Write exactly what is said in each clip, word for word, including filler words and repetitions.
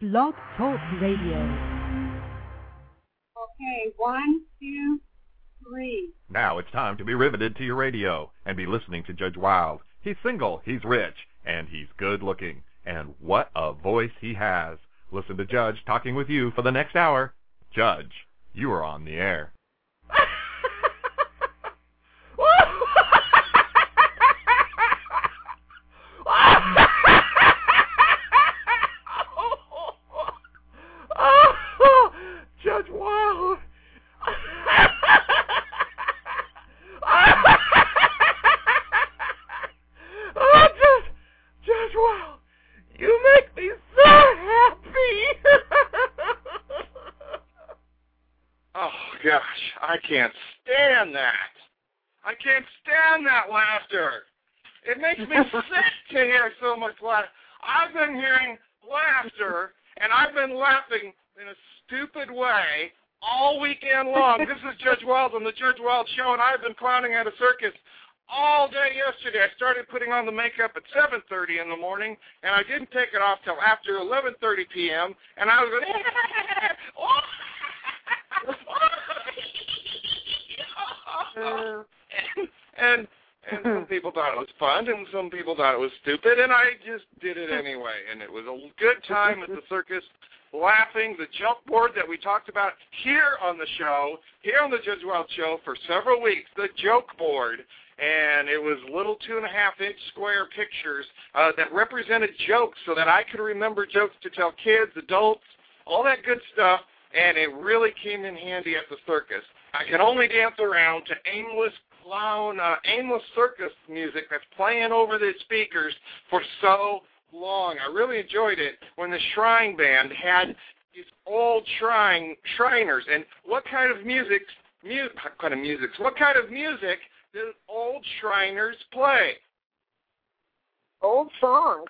Blog Talk Radio. Okay, one, two, three. Now it's time to be riveted to your radio and be listening to Judge Wild. He's single, he's rich, and he's good looking. And what a voice he has. Listen to Judge talking with you for the next hour. Judge, you are on the air. Judge Wild. Oh, Judge, Judge Wild, you make me so happy. Oh, gosh, I can't stand that. I can't stand that laughter. It makes me sick to hear so much laughter. I've been hearing laughter, and I've been laughing in a stupid way all weekend long. This is Judge Wild on the Judge Wild Show, and I've been clowning at a circus all day yesterday. I started putting on the makeup at seven thirty in the morning, and I didn't take it off till after eleven thirty p.m., and I was going, and, and, and some people thought it was fun, and some people thought it was stupid, and I just did it anyway, and it was a good time at the circus, laughing. The jump board that we talked about here on the show, here on the Judge Wild Show for several weeks, the joke board, and it was little two and a half inch square pictures uh, that represented jokes so that I could remember jokes to tell kids, adults, all that good stuff, and it really came in handy at the circus. I can only dance around to aimless clown, uh, aimless circus music that's playing over the speakers for so long. I really enjoyed it when the Shrine Band had these old shrine Shriners. And what kind of music, mu- what kind of music, what kind of music did old Shriners play? Old songs.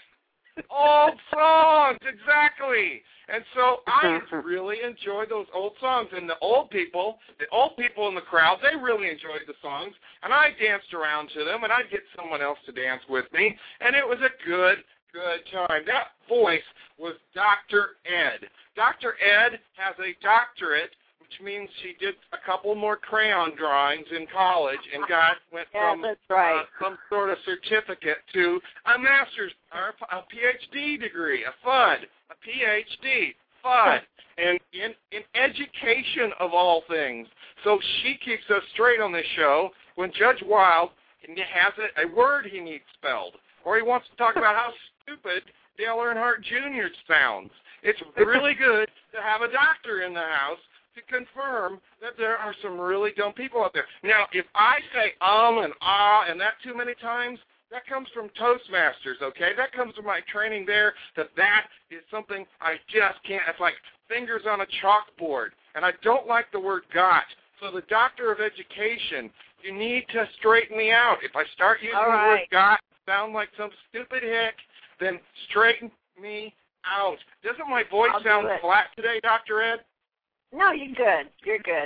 Old songs, exactly. And so I really enjoyed those old songs. And the old people, the old people in the crowd, they really enjoyed the songs. And I danced around to them, and I'd get someone else to dance with me. And it was a good, good time. That voice was Doctor Ed. Doctor Ed has a doctorate, which means she did a couple more crayon drawings in college and got went yeah, from that's right. uh, some sort of certificate to a master's or a P H D degree, a F U D, a P H D, F U D, and in, in education of all things. So she keeps us straight on this show when Judge Wild has a, a word he needs spelled, or he wants to talk about how stupid Dale Earnhardt Junior sounds. It's really good to have a doctor in the house to confirm that there are some really dumb people out there. Now, if I say um and ah and that too many times, that comes from Toastmasters, okay? That comes from my training there, that that is something I just can't. It's like fingers on a chalkboard, and I don't like the word got. So the doctor of education, you need to straighten me out. If I start using All the right. word got, sound like some stupid hick, then straighten me out. Doesn't my voice I'll sound flat today, Doctor Ed? No, you're good. You're good.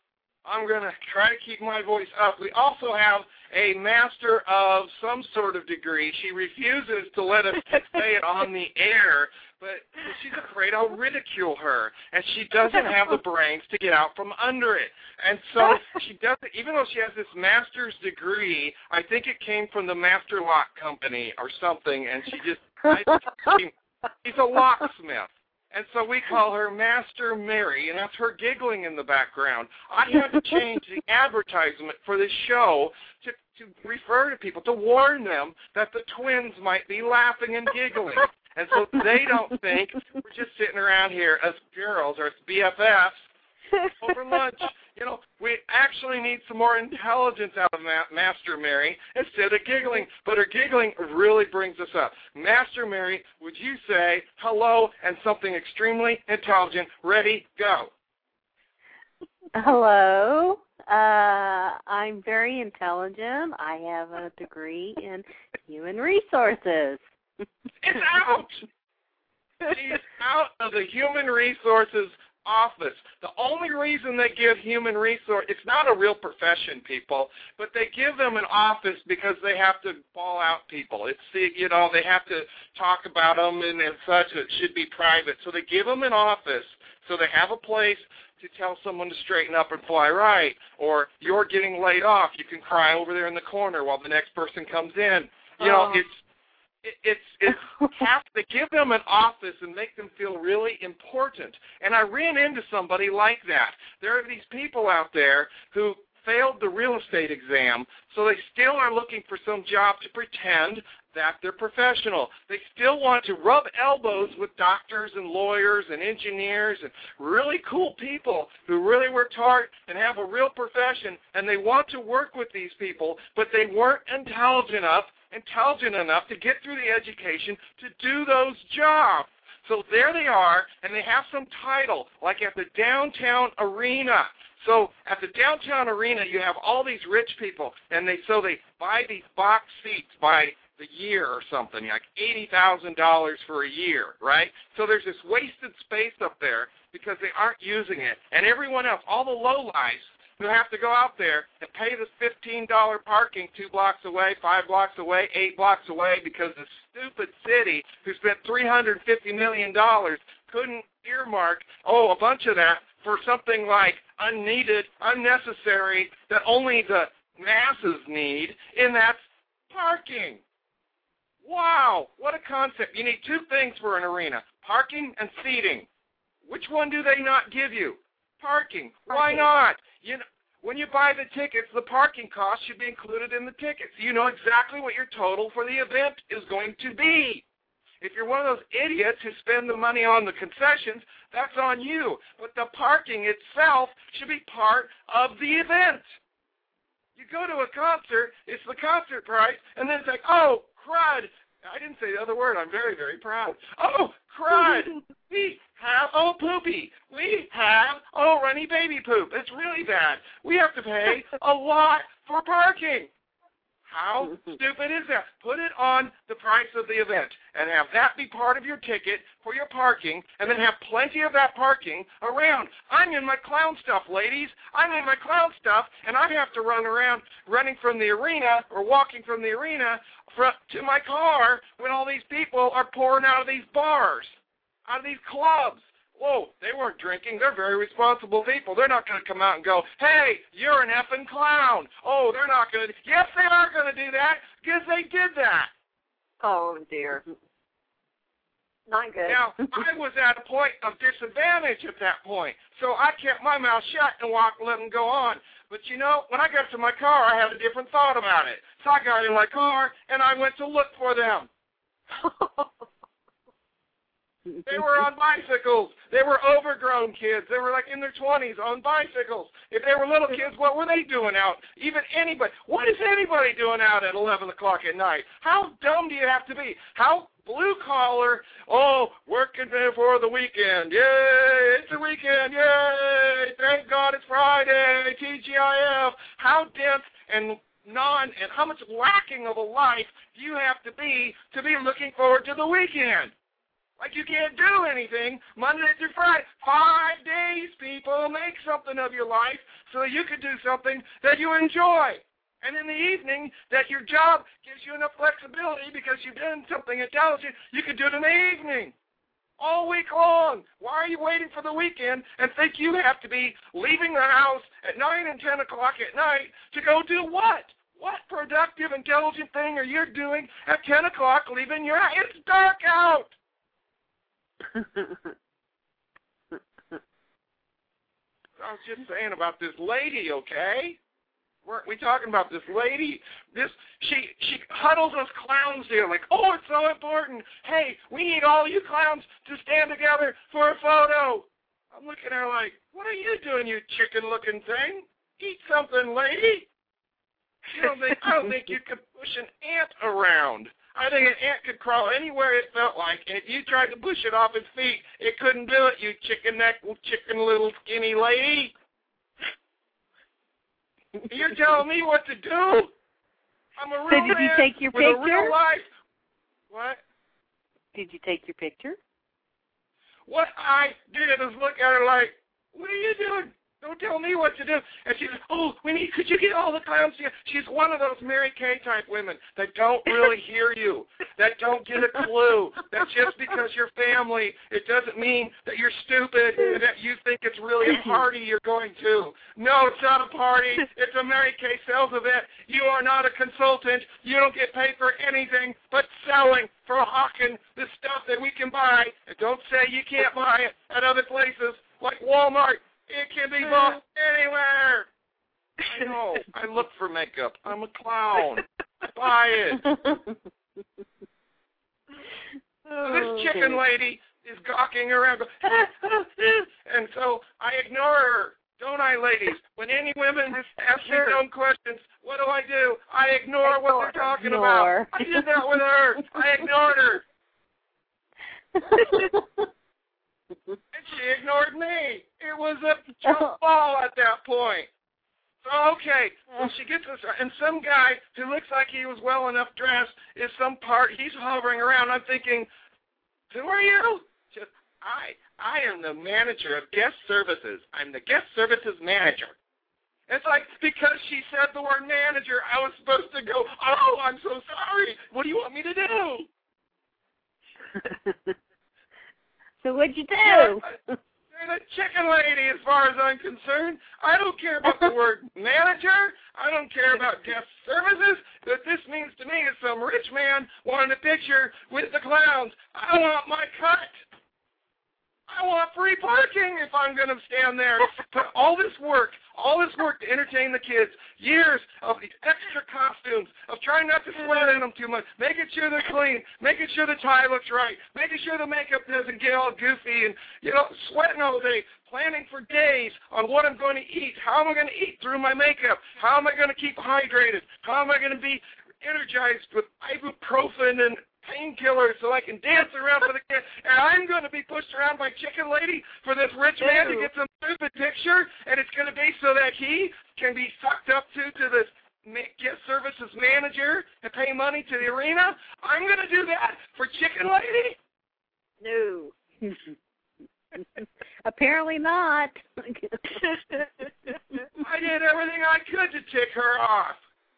I'm going to try to keep my voice up. We also have a master of some sort of degree. She refuses to let us say it on the air, but she's afraid I'll ridicule her, and she doesn't have the brains to get out from under it. And so she doesn't, even though she has this master's degree, I think it came from the Master Lock Company or something, and she just, I, she, she's a locksmith. And so we call her Master Mary, and that's her giggling in the background. I had to change the advertisement for this show to, to refer to people, to warn them that the twins might be laughing and giggling. And so they don't think we're just sitting around here as girls or as B F Fs over lunch. You know, we actually need some more intelligence out of Ma- Master Mary instead of giggling. But her giggling really brings us up. Master Mary, would you say hello and something extremely intelligent? Ready, go. Hello. Uh, I'm very intelligent. I have a degree in human resources. It's out. She's out of the human resources office. The only reason they give human resource, it's not a real profession, people, but they give them an office because they have to ball out people. It's, you know, they have to talk about them and, and such. It should be private. So they give them an office so they have a place to tell someone to straighten up and fly right, or you're getting laid off. You can cry over there in the corner while the next person comes in. You know, Oh. it's it, it's it's have to give them an office and make them feel really important. And I ran into somebody like that. There are these people out there who failed the real estate exam, so they still are looking for some job to pretend that they're professional. They still want to rub elbows with doctors and lawyers and engineers and really cool people who really worked hard and have a real profession, and they want to work with these people, but they weren't intelligent enough, intelligent enough to get through the education to do those jobs. So there they are, and they have some title, like at the downtown arena. So at the downtown arena, you have all these rich people, and they so they buy these box seats by the year or something, like eighty thousand dollars for a year, right? So there's this wasted space up there because they aren't using it. And everyone else, all the lowlifes who have to go out there and pay this fifteen dollars parking two blocks away, five blocks away, eight blocks away because the stupid city who spent three hundred fifty million dollars couldn't earmark, oh, a bunch of that for something like unneeded, unnecessary, that only the masses need, and that's parking. Wow, what a concept. You need two things for an arena, parking and seating. Which one do they not give you? Parking. Why Parking. not? You know, when you buy the tickets, the parking cost should be included in the tickets. You know exactly what your total for the event is going to be. If you're one of those idiots who spend the money on the concessions, that's on you. But the parking itself should be part of the event. You go to a concert, it's the concert price, and then it's like, oh, crud. I didn't say the other word. I'm very, very proud. Oh, crud. We have, oh, poopy. We have, oh, runny baby poop. It's really bad. We have to pay a lot for parking. How stupid is that? Put it on the price of the event and have that be part of your ticket for your parking, and then have plenty of that parking around. I'm in my clown stuff, ladies. I'm in my clown stuff, and I have to run around running from the arena or walking from the arena fr- to my car when all these people are pouring out of these bars, out of these clubs. Whoa, they weren't drinking. They're very responsible people. They're not going to come out and go, hey, you're an effing clown. Oh, they're not going to. Yes, they are going to do that because they did that. Oh, dear. Not good. Now, I was at a point of disadvantage at that point, so I kept my mouth shut and walked, let them go on. But, you know, when I got to my car, I had a different thought about it. So I got in my car, and I went to look for them. They were on bicycles. They were overgrown kids. They were like in their twenties on bicycles. If they were little kids, what were they doing out? Even anybody. What is anybody doing out at eleven o'clock at night? How dumb do you have to be? How blue collar, oh, working for the weekend. Yay, it's the weekend. Yay, thank God it's Friday. T G I F. How dense and non and how much lacking of a life do you have to be to be looking forward to the weekend? Like you can't do anything Monday through Friday. Five days, people. Make something of your life so you can do something that you enjoy. And in the evening, that your job gives you enough flexibility because you've done something intelligent, you can do it in the evening. All week long. Why are you waiting for the weekend and think you have to be leaving the house at nine and ten o'clock at night to go do what? What productive, intelligent thing are you doing at ten o'clock leaving your house? It's dark out. I was just saying about this lady, okay? Weren't we talking about this lady? This she she huddles us clowns here like, oh, it's so important. Hey, we need all you clowns to stand together for a photo. I'm looking at her like, what are you doing, you chicken-looking thing? Eat something, lady. I don't think I don't think you could push an ant around. I think an ant could crawl anywhere it felt like, and if you tried to push it off its feet, it couldn't do it, you chicken neck, chicken little skinny lady. You're telling me what to do? I'm a real So did man you take your with picture? a real life. What? Did you take your picture? what I did is look at her like, what are you doing? Don't tell me what to do. And she said, oh, we need, could you get all the clowns here? She's one of those Mary Kay type women that don't really hear you, that don't get a clue, that just because you're family, it doesn't mean that you're stupid and that you think it's really a party you're going to. No, it's not a party. It's a Mary Kay sales event. You are not a consultant. You don't get paid for anything but selling, for hawking the stuff that we can buy. And don't say you can't buy it at other places like Walmart. It can be bought anywhere. I know. I look for makeup. I'm a clown. Buy it. Oh, this chicken lady is gawking around. And so I ignore her. Don't I, ladies? When any women ask me dumb questions, what do I do? I ignore, ignore what they're talking ignore. about. I did that with her. I ignored her. And she ignored me. It was a jump ball at that point. So, okay, well, she gets this, and some guy who looks like he was well enough dressed is some part, he's hovering around. I'm thinking, who are you? Just, I, I am the manager of guest services. I'm the guest services manager. It's like, because she said the word manager, I was supposed to go, oh, I'm so sorry. What do you want me to do? So what'd you do? You're the chicken lady as far as I'm concerned. I don't care about the word manager. I don't care about guest services. What this means to me is some rich man wanting a picture with the clowns. I want my cut. I want free parking if I'm going to stand there. But all this work, all this work to entertain the kids, years of these extra costumes, of trying not to sweat in them too much, making sure they're clean, making sure the tie looks right, making sure the makeup doesn't get all goofy, and, you know, sweating all day, planning for days on what I'm going to eat, how am I going to eat through my makeup, how am I going to keep hydrated, how am I going to be energized with ibuprofen and painkillers so I can dance around for the kids, and I'm going to be pushed around by chicken lady for this rich man to get some stupid picture, and it's going to be so that he can be sucked up to to this guest services manager and pay money to the arena. I'm going to do that for chicken lady? No. Apparently not. I did everything I could to tick her off.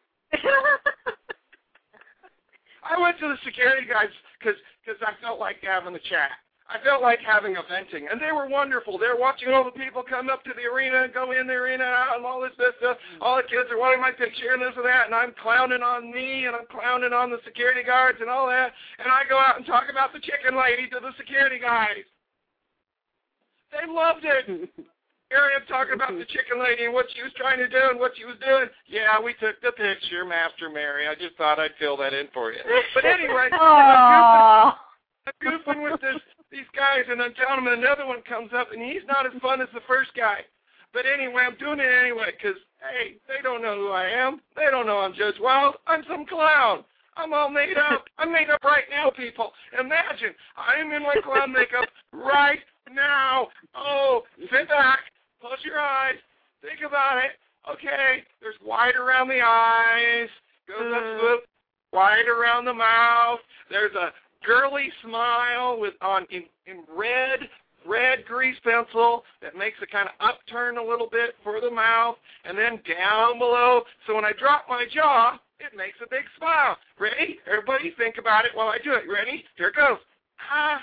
I went to the security guys because because I felt like having a chat. I felt like having a venting, and they were wonderful. They're watching all the people come up to the arena and go in the arena and all this stuff. All the kids are wanting my picture and this and that, and I'm clowning on me, and I'm clowning on the security guards and all that, and I go out and talk about the chicken lady to the security guys. They loved it. Here I am talking about the chicken lady and what she was trying to do and what she was doing. Yeah, we took the picture, Master Mary. I just thought I'd fill that in for you. But anyway, I'm goofing, I'm goofing with this, these guys, and I'm telling them another one comes up, and he's not as fun as the first guy. But anyway, I'm doing it anyway because, hey, they don't know who I am. They don't know I'm Judge Wild. I'm some clown. I'm all made up. I'm made up right now, people. Imagine, I'm in my clown makeup right now. Oh, sit back. Close your eyes. Think about it. Okay, there's white around the eyes. Goes up to white around the mouth. There's a girly smile with on in, in red, red grease pencil that makes it kind of upturn a little bit for the mouth, and then down below. So when I drop my jaw, it makes a big smile. Ready? Everybody think about it while I do it. Ready? Here it goes. Ah.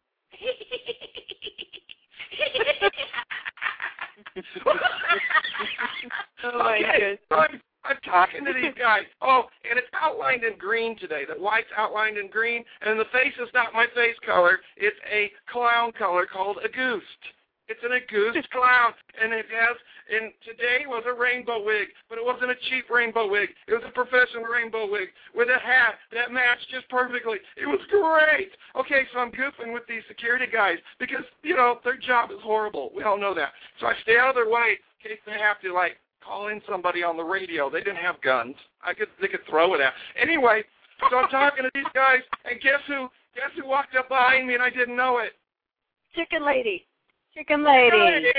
Oh my okay. I'm, I'm talking to these guys. Oh, and it's outlined in green today. The white's outlined in green, and the face is not my face color. It's a clown color called Auguste. It's an Auguste clown, and it has, and today was a rainbow wig, but it wasn't a cheap rainbow wig. It was a professional rainbow wig with a hat that matched just perfectly. It was great. Okay, so I'm goofing with these security guys because, you know, their job is horrible. We all know that. So I stay out of their way in case they have to, like, call in somebody on the radio. They didn't have guns. I could, they could throw it at. Anyway, so I'm talking to these guys, and guess who? Guess who walked up behind me and I didn't know it? Chicken lady. Chicken lady.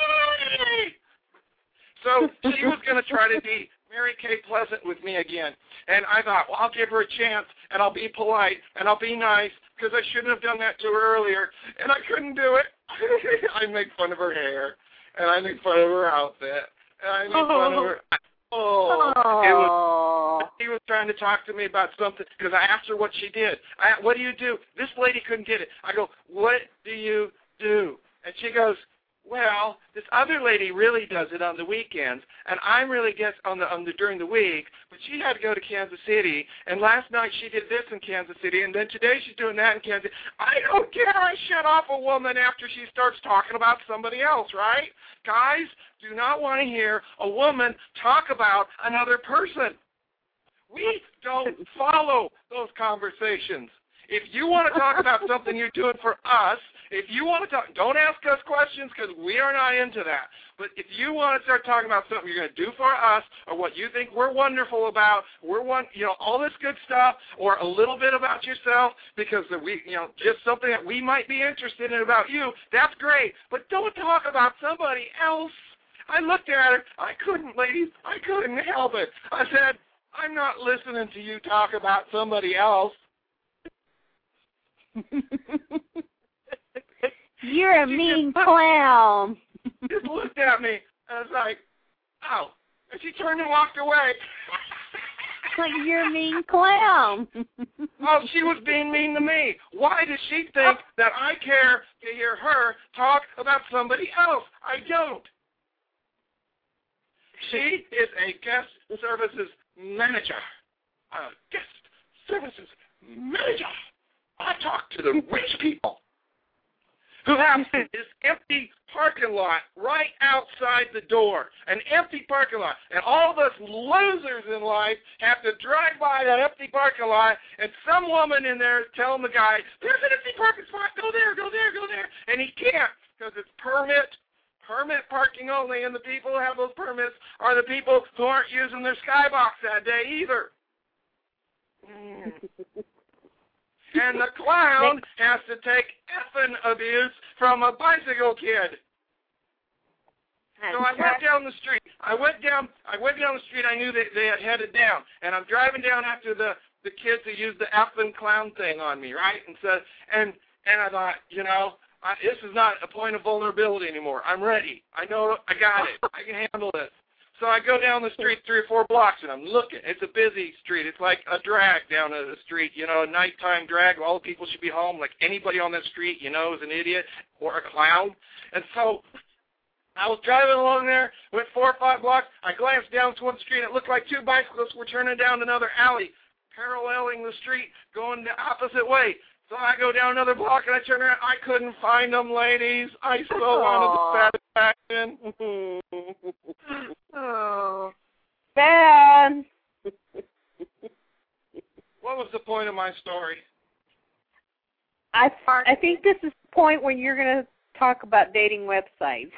So she was going to try to be Mary Kay Pleasant with me again. And I thought, well, I'll give her a chance, and I'll be polite, and I'll be nice, because I shouldn't have done that to her earlier, and I couldn't do it. I make fun of her hair, and I make fun of her outfit, and I make fun of her. Oh, it was, he was trying to talk to me about something because I asked her what she did. I, what do you do? This lady couldn't get it. I go, what do you do? And she goes, well, this other lady really does it on the weekends, and I'm really guess on the on the during the week. But she had to go to Kansas City, and last night she did this in Kansas City, and then today she's doing that in Kansas City. I don't care. I shut off a woman after she starts talking about somebody else, right? Guys, do not want to hear a woman talk about another person. We don't follow those conversations. If you want to talk about something you're doing for us, if you want to talk, don't ask us questions because we are not into that. But if you want to start talking about something you're going to do for us or what you think we're wonderful about, we're one, you know, all this good stuff, or a little bit about yourself because we, you know, just something that we might be interested in about you, that's great. But don't talk about somebody else. I looked at her. I couldn't, ladies. I couldn't help it. I said, I'm not listening to you talk about somebody else. You're a mean clown. Just looked at me, and I was like, oh. And she turned and walked away. Like, you're a mean clown. Oh, she was being mean to me. Why does she think that I care to hear her talk about somebody else? I don't. She is a guest services manager. A guest services manager. I talk to the rich people who have this empty parking lot right outside the door, an empty parking lot. And all of us losers in life have to drive by that empty parking lot, and some woman in there is telling the guy, there's an empty parking spot, go there, go there, go there. And he can't because it's permit, permit parking only, and the people who have those permits are the people who aren't using their skybox that day either. Mm. And the clown has to take effing abuse from a bicycle kid. So I went down the street. I went down. I went down the street. I knew that they had headed down, and I'm driving down after the the kids who used the effing clown thing on me, right? And so, and and I thought, you know, I, this is not a point of vulnerability anymore. I'm ready. I know. I got it. I can handle this. So I go down the street three or four blocks, and I'm looking. It's a busy street. It's like a drag down the street, you know, a nighttime drag. All the people should be home. Like anybody on that street, you know, is an idiot or a clown. And so I was driving along there, went four or five blocks. I glanced down to one street. It looked like two bicyclists were turning down another alley, paralleling the street, going the opposite way. So I go down another block, and I turn around. I couldn't find them, ladies. I so wanted the satisfaction. Oh, bad. What was the point of my story? I I think this is the point when you're going to talk about dating websites.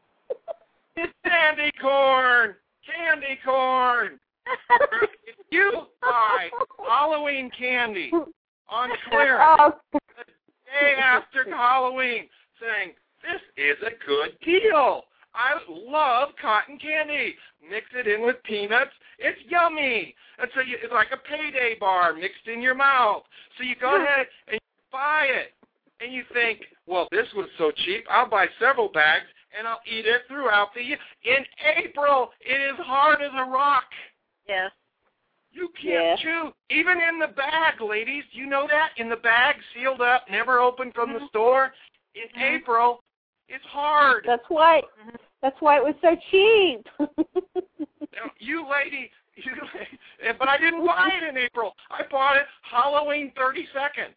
Candy corn! Candy corn! If you buy Halloween candy on clearance Oh. the day after Halloween saying, this is a good deal. I love cotton candy. Mix it in with peanuts. It's yummy. And so you, it's like a payday bar mixed in your mouth. So you go ahead and you buy it. And you think, well, this was so cheap. I'll buy several bags, and I'll eat it throughout the year. In April, it is hard as a rock. Yes. You can't Yeah. chew. Even in the bag, ladies. You know that? In the bag, sealed up, never opened from the store. In Mm-hmm. April, it's hard. That's why. That's why it was so cheap. Now, you lady, you, but I didn't buy it in April. I bought it Halloween thirty-second.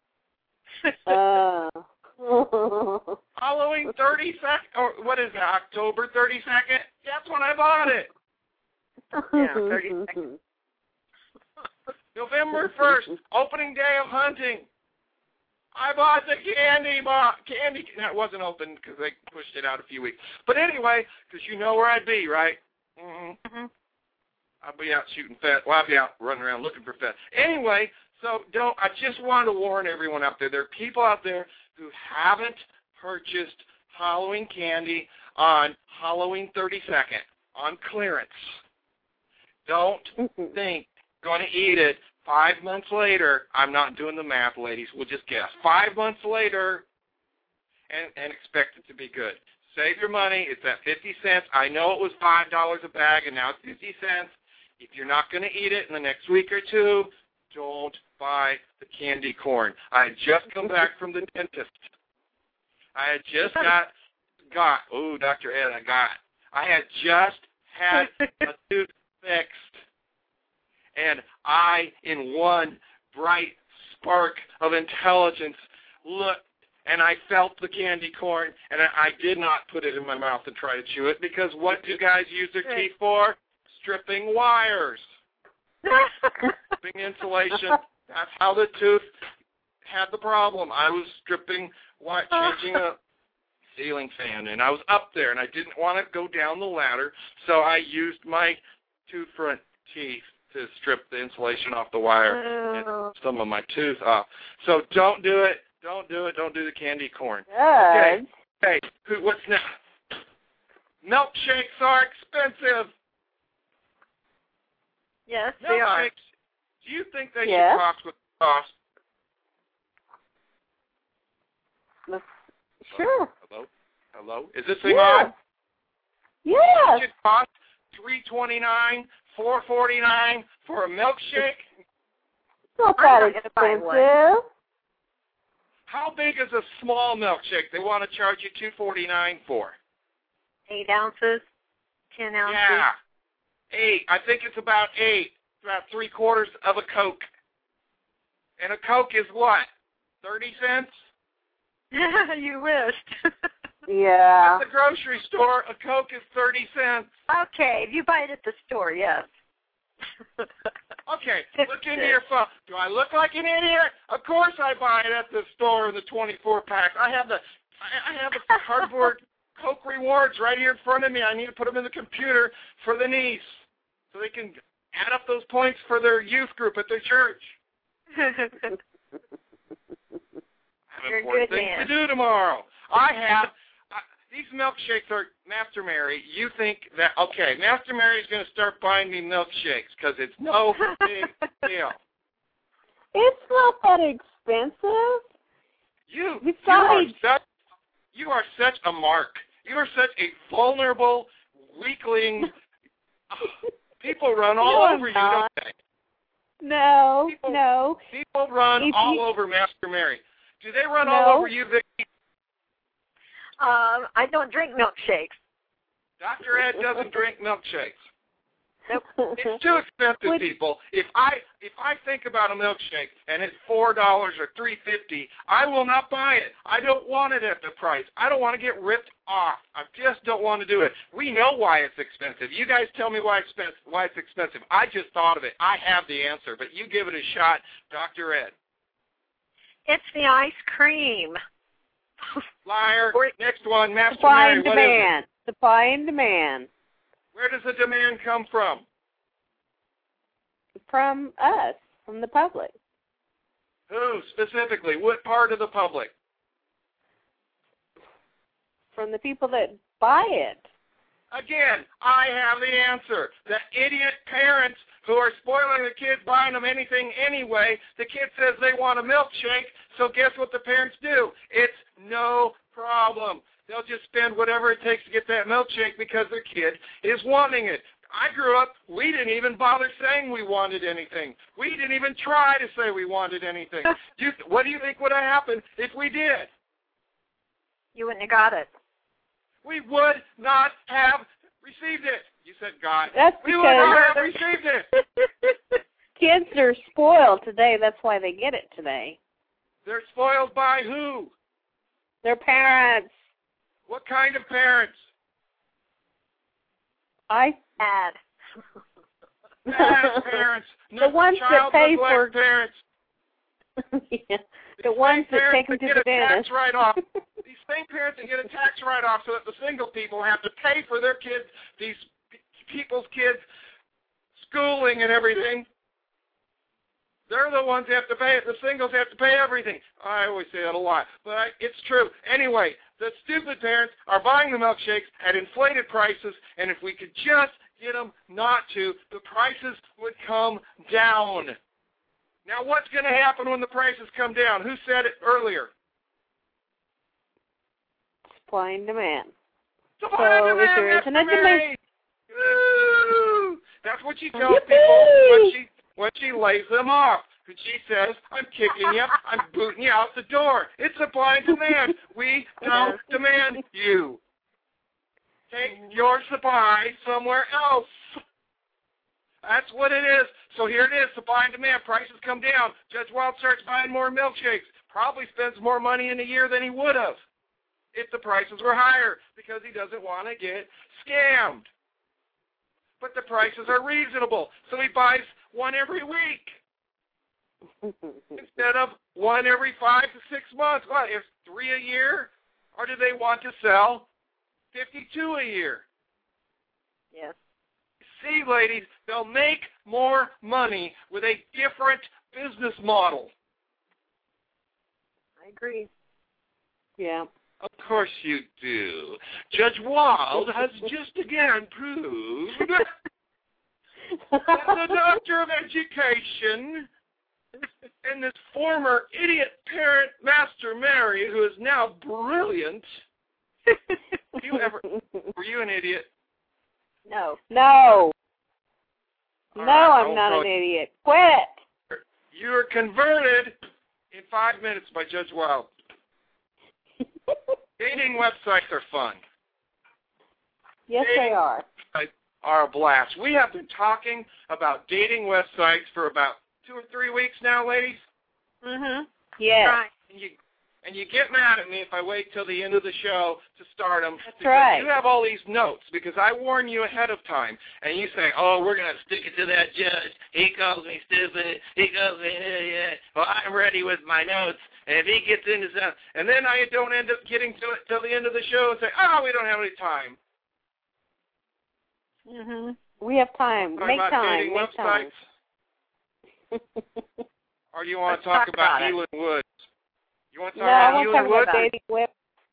uh. Halloween thirty-second, or what is it, October thirty-second? That's when I bought it. Yeah, thirty-second. November first, opening day of hunting. I bought the candy box. Candy, no, it wasn't open because they pushed it out a few weeks. But anyway, because you know where I'd be, right? Mm-hmm. Mm-hmm. I'd be out shooting pheasants. Well, I'd be out running around looking for pheasants. Anyway, so don't. I just wanted to warn everyone out there. There are people out there who haven't purchased Halloween candy on Halloween thirty-second on clearance. Don't think going to eat it Five months later, I'm not doing the math, ladies. We'll just guess. Five months later, and, and expect it to be good. Save your money. It's at fifty cents. I know it was five dollars a bag, and now it's fifty cents. If you're not going to eat it in the next week or two, don't buy the candy corn. I had just come back from the dentist. I had just got, got, oh, Doctor Ed, I got, I had just had a tooth fixed. And I, in one bright spark of intelligence, looked, and I felt the candy corn, and I, I did not put it in my mouth and try to chew it, because what do guys use their teeth for? Stripping wires. Stripping insulation. That's how the tooth had the problem. I was stripping, changing a ceiling fan, and I was up there, and I didn't want to go down the ladder, so I used my two front teeth to strip the insulation off the wire and some of my tooth off. So don't do it. Don't do it. Don't do the candy corn. Good. Okay. Hey, who, what's next? Milkshakes are expensive. Yes, they are. Milkshakes. Do you think they Yes. should cost what they cost? Sure. Hello? Hello? Is this thing Yes. on? Yes. It should cost three twenty-nine, four forty-nine for a milkshake. It's not I'm that not gonna buy one. expensive. How big is a small milkshake they want to charge you two forty-nine for? Eight ounces, ten ounces. Yeah. Eight. I think it's about eight. It's about three quarters of a Coke. And a Coke is what? thirty cents? You wished. Yeah. At the grocery store, a Coke is thirty cents. Okay, if you buy it at the store, yes. Okay, look into your phone. Do I look like an idiot? Of course I buy it at the store in the twenty-four pack. I have the I, I have the cardboard Coke rewards right here in front of me. I need to put them in the computer for the niece so they can add up those points for their youth group at their church. I have You're a important good things man. to do tomorrow. I have uh, these milkshakes are Master Mary. You think that okay? Master Mary is going to start buying me milkshakes because it's no big deal. It's not that expensive. You, Besides- you are such you are such a mark. You are such a vulnerable weakling. Oh, people run all No, I'm over you, not. don't they? No, People- no. People run If all you- over Master Mary. Do they run No. all over you, Vicki? Um, I don't drink milkshakes. Doctor Ed doesn't drink milkshakes. Nope. It's too expensive, Would- people. If I if I think about a milkshake and it's four dollars or three fifty, I will not buy it. I don't want it at the price. I don't want to get ripped off. I just don't want to do it. We know why it's expensive. You guys tell me why expensive why it's expensive. I just thought of it. I have the answer, but you give it a shot, Doctor Ed. It's the ice cream. Liar. Or- Next one, Master Supply Mary. and What is it? demand. Supply and demand. Where does the demand come from? From us, from the public. Who specifically? What part of the public? From the people that buy it. Again, I have the answer. The idiot parents who are spoiling the kids, buying them anything anyway. The kid says they want a milkshake, so guess what the parents do? It's no problem. They'll just spend whatever it takes to get that milkshake because their kid is wanting it. I grew up, we didn't even bother saying we wanted anything. We didn't even try to say we wanted anything. you, what do you think would have happened if we did? You wouldn't have got it. We would not have received it. You said God. That's We would not have because received it. kids are spoiled today. That's why they get it today. They're spoiled by who? Their parents. What kind of parents? I Bad. Bad parents. The ones that child pay neglect for- parents. yeah. The ones that parents take them to get the a tax dentist. write-off. These same parents that get a tax write-off so that the single people have to pay for their kids, these p- people's kids' schooling and everything. They're the ones that have to pay it. The singles have to pay everything. I always say that a lot, but I, it's true. Anyway, the stupid parents are buying the milkshakes at inflated prices, and if we could just get them not to, the prices would come down. Now, what's going to happen when the prices come down? Who said it earlier? Supply and demand. Supply and So demand, if there that's isn't a the demand, main. Woo! That's what she tells Yippee! people when she when she lays them off. Because she says, I'm kicking you, I'm booting you out the door. It's supply and demand. We don't demand you. Take your supply somewhere else. That's what it is. So here it is, supply and demand. Prices come down. Judge Wild starts buying more milkshakes. Probably spends more money in a year than he would have if the prices were higher because he doesn't want to get scammed. But the prices are reasonable, so he buys one every week instead of one every five to six months. What, if three a year? Or do they want to sell fifty-two a year? Yes. See, ladies, they'll make more money with a different business model. I agree. Yeah. Of course you do. Judge Wild has just again proved that the doctor of education and this former idiot parent, Master Mary, who is now brilliant. You ever, were you an idiot? No. No. All no, right, I'm not go. an idiot. Quit. You were converted in five minutes by Judge Wild. Dating websites are fun. Yes, Dating they are. websites are a blast. We have been talking about dating websites for about two or three weeks now, ladies. Mm-hmm. Yes. Right. And you, and you get mad at me if I wait till the end of the show to start them. That's because right. you have all these notes because I warn you ahead of time. And you say, oh, we're going to stick it to that judge. He calls me stupid. He calls me, yeah, yeah. Well, I'm ready with my notes. And if he gets into something, and then I don't end up getting to it till the end of the show and say, oh, we don't have any time. Mhm. We have time. Talk Make about time. dating Make websites, time. or do you want Let's to talk, talk about, about it. Elin Woods? You want to No, talk I about want to Elin talk Woods? about dating web.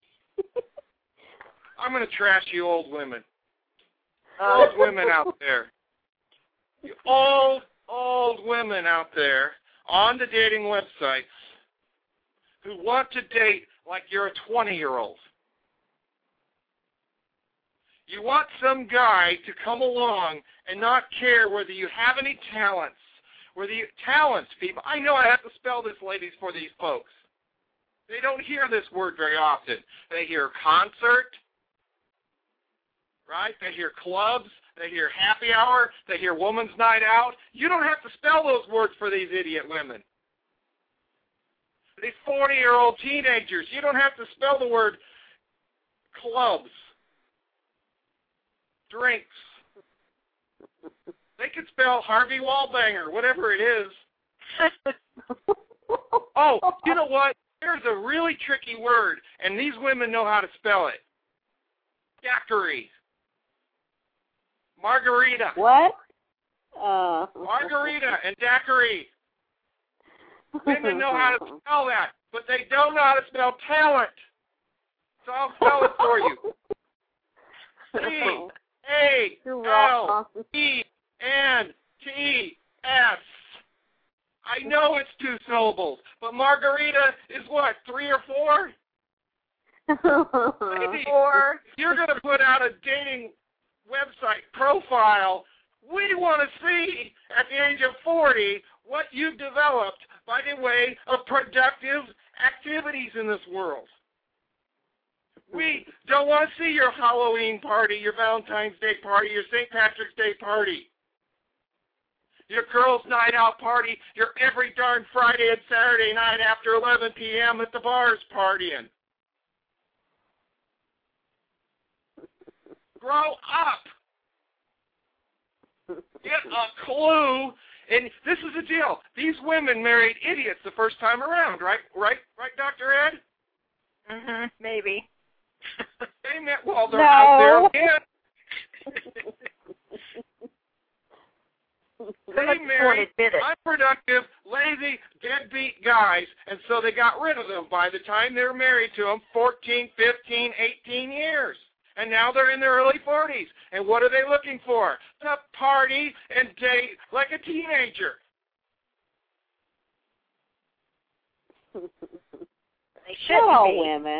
I'm going to trash you old women. Oh. Old women out there. You old, old women out there on the dating websites who want to date like you're a twenty-year-old. You want some guy to come along and not care whether you have any talents, whether you, talents, people. I know I have to spell this, ladies, for these folks. They don't hear this word very often. They hear concert, right? They hear clubs. They hear happy hour. They hear woman's night out. You don't have to spell those words for these idiot women. These forty-year-old teenagers, you don't have to spell the word clubs, drinks. They can spell Harvey Wallbanger, whatever it is. Oh, you know what? There's a really tricky word, and these women know how to spell it. Daiquiri. Margarita. What? Uh, Margarita and daiquiri. Women know how to spell that, but they don't know how to spell talent. So I'll spell it for you. T A L E N T S. I know it's two syllables, but margarita is what, three or four? Maybe. Or You're going to put out a dating website profile. We want to see at the age of forty what you've developed by the way of productive activities in this world. We don't want to see your Halloween party, your Valentine's Day party, your Saint Patrick's Day party, your girls' night out party, your every darn Friday and Saturday night after eleven p.m. at the bars partying. Grow up. Get a clue. And this is the deal. These women married idiots the first time around, right? Right, right, Doctor Ed? mm-hmm, maybe. They met while they're No. out there again. They married unproductive, lazy, deadbeat guys, and so they got rid of them by the time they were married to them, fourteen, fifteen, eighteen years. And now they're in their early forties. And what are they looking for? To party and date like a teenager. They shouldn't Not all be. women.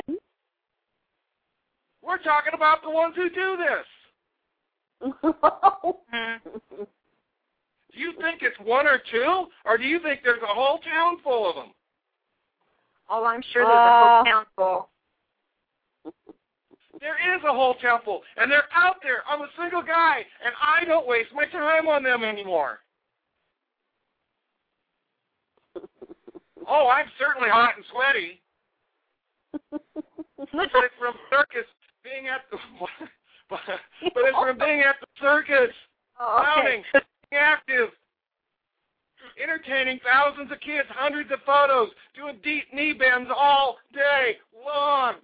We're talking about the ones who do this. Mm-hmm. Do you think it's one or two, or do you think there's a whole town full of them? Oh, I'm sure there's Uh, a whole town full. There is a whole town full, and they're out there. I'm a single guy, and I don't waste my time on them anymore. Oh, I'm certainly hot and sweaty. But it's from circus being at the but it's from being at the circus, Oh, clowning, okay. being active, entertaining thousands of kids, hundreds of photos, doing deep knee bends all day long.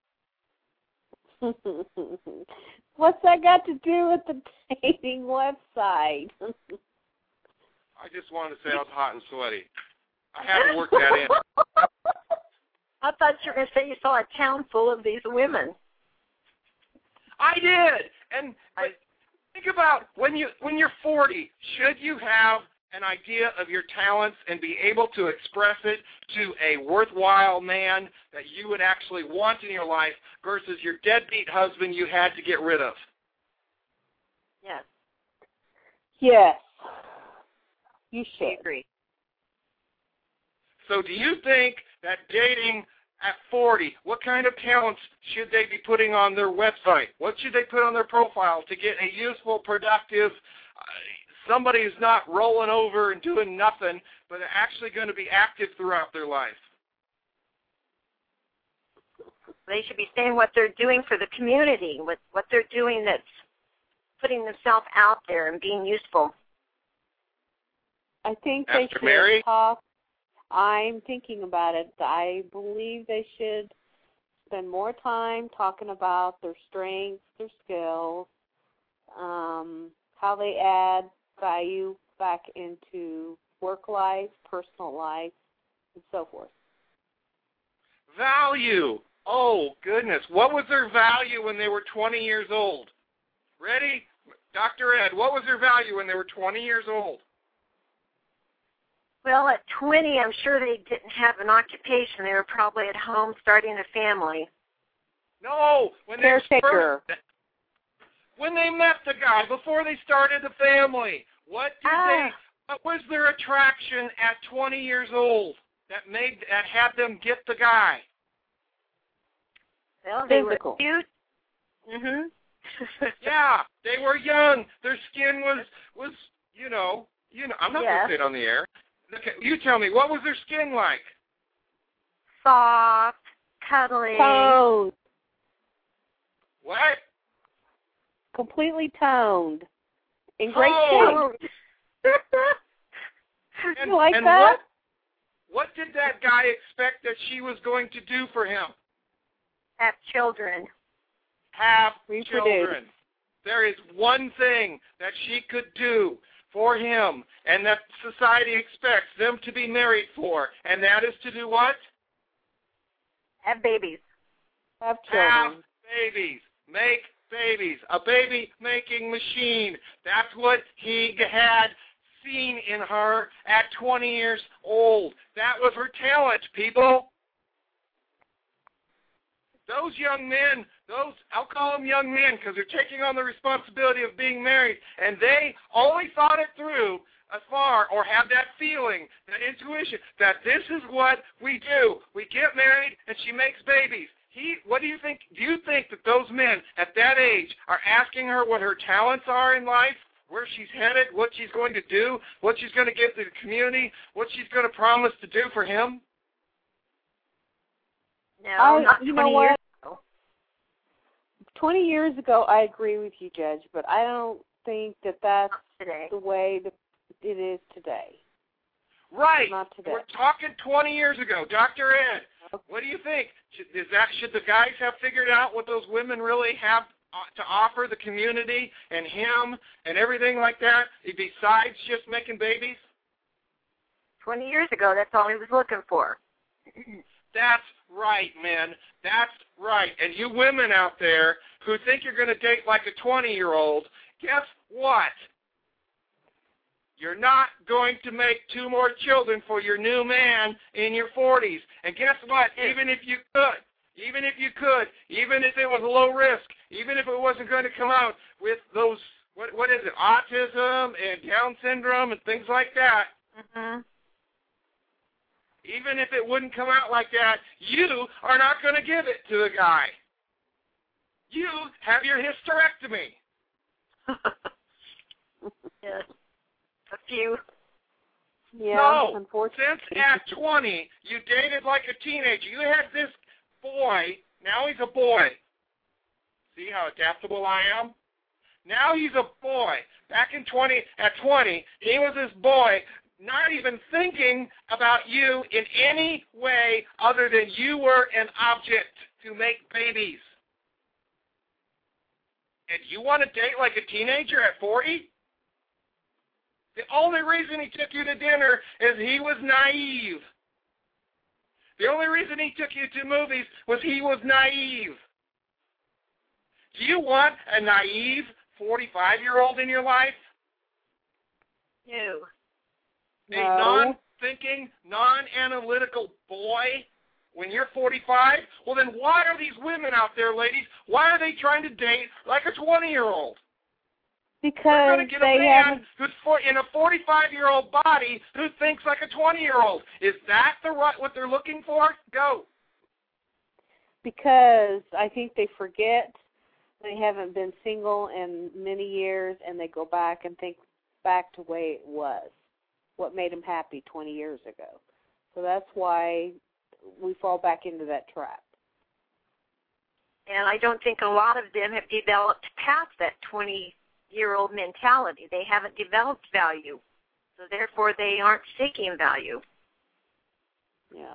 What's that got to do with the dating website? I just wanted to say I was hot and sweaty. I had to work that in. I thought you were going to say you saw a town full of these women. I did. And but think about when you when you're forty, should you have an idea of your talents and be able to express it to a worthwhile man that you would actually want in your life versus your deadbeat husband you had to get rid of? Yes. Yes. You I should. agree. So do you think that dating at forty, what kind of talents should they be putting on their website? What should they put on their profile to get a useful, productive, uh, somebody who's not rolling over and doing nothing, but actually going to be active throughout their life? They should be saying what they're doing for the community, what, what they're doing that's putting themselves out there and being useful. I think After they should Mary? talk. I'm thinking about it. I believe they should spend more time talking about their strengths, their skills, um, how they add value back into work life, personal life, and so forth. Value. Oh, goodness. What was their value when they were twenty years old? Ready? Doctor Ed, what was their value when they were twenty years old? Well, at twenty, I'm sure they didn't have an occupation. They were probably at home starting a family. No, when they were Caretaker. first, when they met the guy before they started the family. What did Ah. they? What was their attraction at twenty years old that made that had them get the guy? Well, they Physical. were cute. Mm-hmm. Yeah, they were young. Their skin was was you know you know. I'm not Yes. going to say it on the air. Okay, you tell me, what was their skin like? Soft, cuddly. Toned. What? Completely toned. In great Oh. shape. And, You like and that? What, what did that guy expect that she was going to do for him? Have children. Have Reproduce. children. There is one thing that she could do for him and that society expects them to be married for, and that is to do what? Have babies. Have Have children. babies. Make babies. A baby-making machine. That's what he had seen in her at twenty years old. That was her talent, people. Those young men, those, I'll call them young men because they're taking on the responsibility of being married, and they only thought it through as far, or have that feeling, that intuition, that this is what we do. We get married, and she makes babies. He, what do you think? Do you think that those men at that age are asking her what her talents are in life, where she's headed, what she's going to do, what she's going to give to the community, what she's going to promise to do for him? No, I- not you twenty know what? years ago. Twenty years ago, I agree with you, Judge, but I don't think that that's Not today. the way that it is today. Right. Not today. We're talking twenty years ago. Doctor Ed, what do you think? Should, is that, should the guys have figured out what those women really have to offer the community and him and everything like that, besides just making babies? Twenty years ago, that's all he was looking for. That's right, men. That's right. And you women out there who think you're going to date like a twenty-year-old, guess what? You're not going to make two more children for your new man in your forties. And guess what? Even if you could, even if you could, even if it was low risk, even if it wasn't going to come out with those, what what is it, autism and Down syndrome and things like that, mm-hmm. even if it wouldn't come out like that, you are not going to give it to the guy. You have your hysterectomy. Yes. A few. Yeah, no, unfortunately. since at twenty, you dated like a teenager. You had this boy. Now he's a boy. See how adaptable I am? Now he's a boy. Back in twenty, at twenty, he was this boy, not even thinking about you in any way other than you were an object to make babies. And you want to date like a teenager at forty? The only reason he took you to dinner is he was naive. The only reason he took you to movies was he was naive. Do you want a naive forty-five-year-old in your life? No. A No. non-thinking, non-analytical boy when you're forty-five? Well, then why are these women out there, ladies, why are they trying to date like a twenty-year-old? Because They're going to get a they man haven't. who's for, in a forty-five-year-old body who thinks like a twenty-year-old. Is that the right, what they're looking for? Go. Because I think they forget they haven't been single in many years, and they go back and think back to the way it was, what made them happy twenty years ago. So that's why we fall back into that trap. And I don't think a lot of them have developed past that twenty-year-old mentality. They haven't developed value, so therefore they aren't seeking value. Yeah.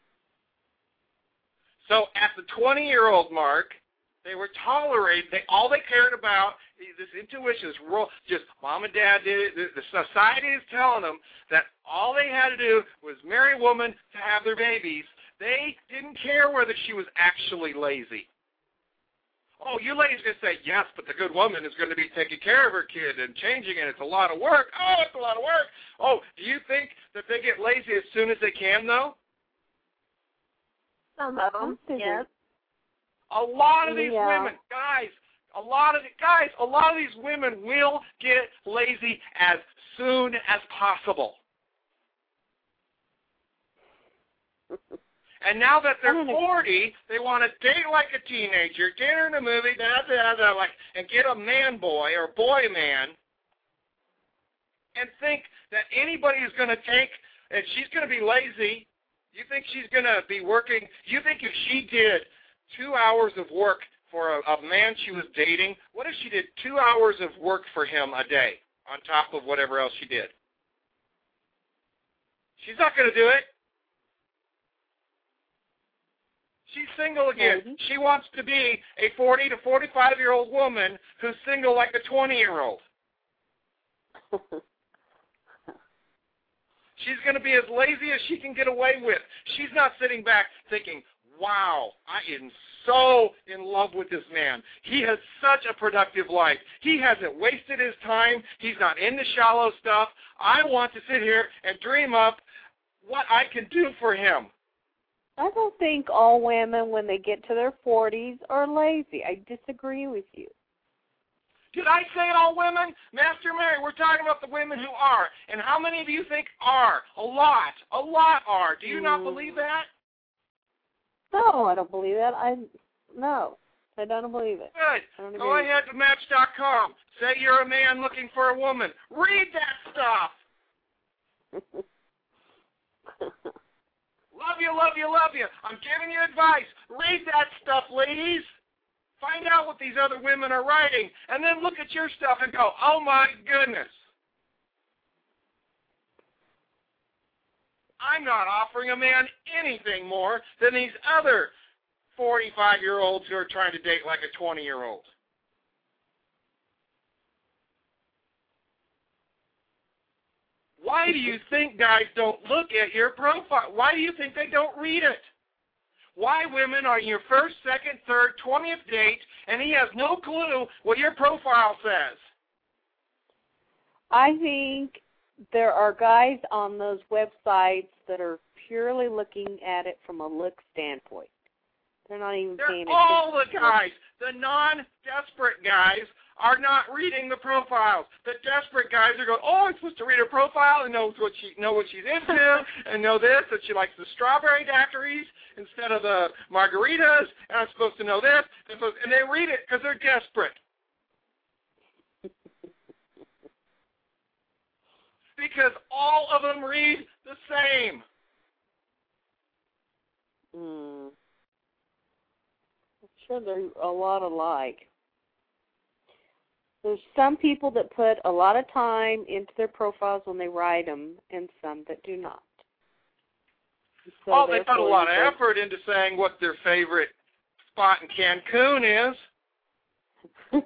So at the twenty-year-old mark, they were tolerated. They all they cared about this intuition, this role, just mom and dad did it. The, the society is telling them that all they had to do was marry a woman to have their babies. They didn't care whether she was actually lazy. Oh, you ladies going to say, yes, but the good woman is going to be taking care of her kid and changing it. It's a lot of work. Oh, it's a lot of work. Oh, do you think that they get lazy as soon as they can, though? Some of them, yes. A lot of these Yeah. women, guys, a lot of the, guys, a lot of these women will get lazy as soon as possible. And now that they're forty, they want to date like a teenager, dinner in a movie, da, da, da, like, and get a man boy or boy man, and think that anybody is going to take, and she's going to be lazy. You think she's going to be working? You think if she did two hours of work for a, a man she was dating, what if she did two hours of work for him a day on top of whatever else she did? She's not going to do it. She's single again. Maybe. She wants to be a forty to forty-five-year-old woman who's single like a twenty-year-old. She's going to be as lazy as she can get away with. She's not sitting back thinking, wow, I am so in love with this man. He has such a productive life. He hasn't wasted his time. He's not into shallow stuff. I want to sit here and dream up what I can do for him. I don't think all women, when they get to their forties, are lazy. I disagree with you. Did I say all women? Master Mary, we're talking about the women who are. And how many of you think are? A lot. A lot are. Do you mm. not believe that? No, I don't believe that. I No, I don't believe it. Good. Go ahead to Match dot com. Say you're a man looking for a woman. Read that stuff. Love you, love you, love you. I'm giving you advice. Read that stuff, ladies. Find out what these other women are writing, and then look at your stuff and go, oh, my goodness. I'm not offering a man anything more than these other forty-five-year-olds who are trying to date like a twenty-year-old. Why do you think guys don't look at your profile? Why do you think they don't read it? Why women are your first, second, third, twentieth date, and he has no clue what your profile says? I think there are guys on those websites that are purely looking at it from a look standpoint. They're not even They're paying attention. all the guys. The non-desperate guys are not reading the profiles. The desperate guys are going, oh, I'm supposed to read her profile and know what she know what she's into and know this, that she likes the strawberry daiquiris instead of the margaritas, and I'm supposed to know this. And they read it because they're desperate. Because all of them read the same. Hmm. I'm sure they're a lot alike. There's some people that put a lot of time into their profiles when they write them, and some that do not. So oh, they put a lot of effort into saying what their favorite spot in Cancun is.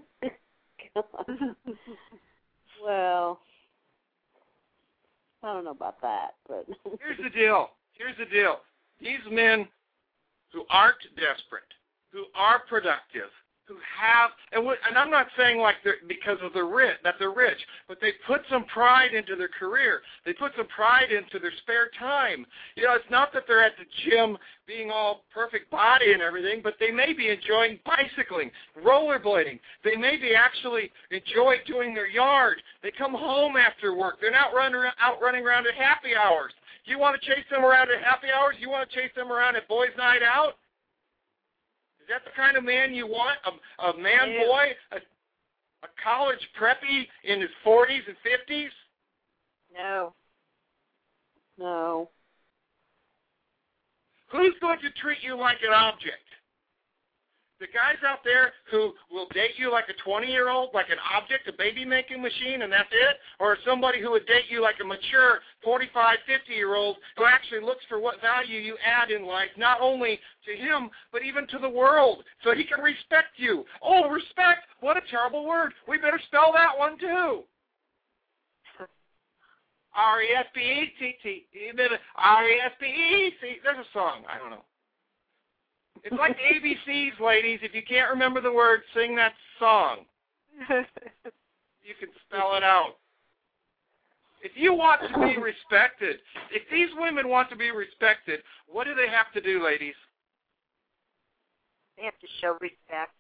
Well, I don't know about that, but here's the deal. Here's the deal. These men who aren't desperate, who are productive, who have, and, what, and I'm not saying like they're because of the rich, that they're rich, but they put some pride into their career. They put some pride into their spare time. You know, it's not that they're at the gym being all perfect body and everything, but they may be enjoying bicycling, rollerblading. They may be actually enjoy doing their yard. They come home after work. They're not run around, out running around at happy hours. You want to chase them around at happy hours? You want to chase them around at boys' night out? Is that the kind of man you want? A, a man yeah. boy? A, a college preppy in his forties and fifties? No. no. Who's going to treat you like an object? The guys out there who will date you like a twenty-year-old, like an object, a baby-making machine, and that's it? Or somebody who would date you like a mature forty-five, fifty-year-old who actually looks for what value you add in life, not only to him, but even to the world, so he can respect you. Oh, respect? What a terrible word. We better spell that one, too. R E S P E C T. R E S P E C. There's a song. I don't know. It's like the A B Cs, ladies. If you can't remember the word, sing that song. You can spell it out. If you want to be respected, if these women want to be respected, what do they have to do, ladies? They have to show respect.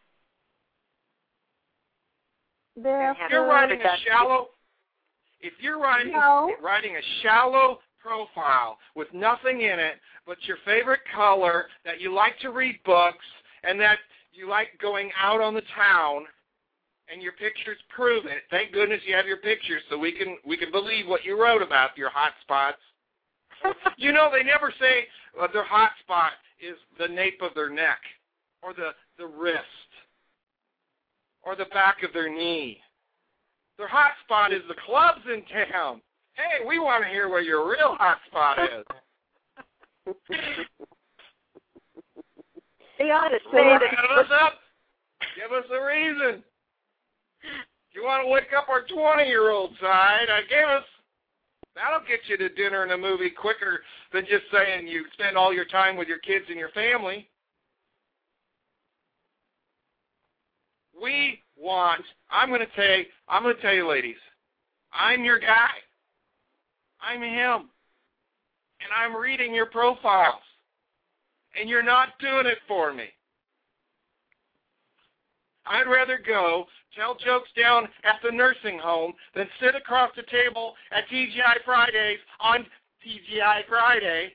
They're If you're writing a shallow, if you're writing no. writing a shallow profile with nothing in it but your favorite color, that you like to read books, and that you like going out on the town, and your pictures prove it. Thank goodness you have your pictures so we can we can believe what you wrote about your hot spots. You know, they never say uh, their hot spot is the nape of their neck or the, the wrist or the back of their knee. Their hot spot is the clubs in town. Hey, we want to hear where your real hot spot is. They ought to say that. Give us up. Give us a reason. You want to wake up our twenty-year-old side, I guess. That'll get you to dinner and a movie quicker than just saying you spend all your time with your kids and your family. We want, I'm going to tell I'm going to tell you, ladies, I'm your guy. I'm him. And I'm reading your profiles. And you're not doing it for me. I'd rather go tell jokes down at the nursing home than sit across the table at T G I Fridays on T G I Friday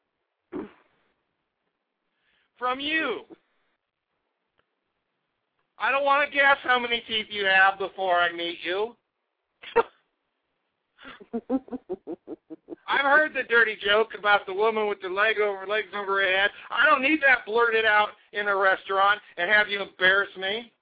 from you. I don't want to guess how many teeth you have before I meet you. I've heard the dirty joke about the woman with the leg over legs over her head. I don't need that blurted out in a restaurant and have you embarrass me.